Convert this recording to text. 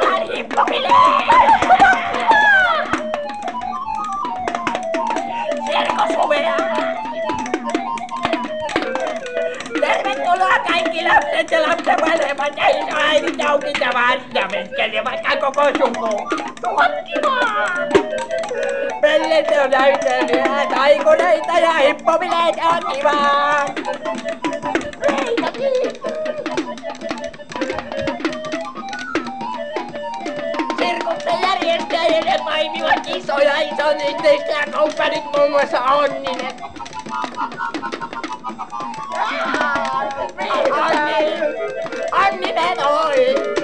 Olen hippopileet! Sirkusuvea! Tervetuloa kaikki lapset ja lapsen vanhemmat ja isoäidit ja ukit ja vaarit ja veskeli ja vaikka koko suku. Tuotkimaa! Pellet on näytelijää, taikuneita ja hippopileitä on kivaa! Sirkuksen järjestäjille toimivat iso ja ison yhteistyökumppanit muun muassa Onninen. Onninen, oi!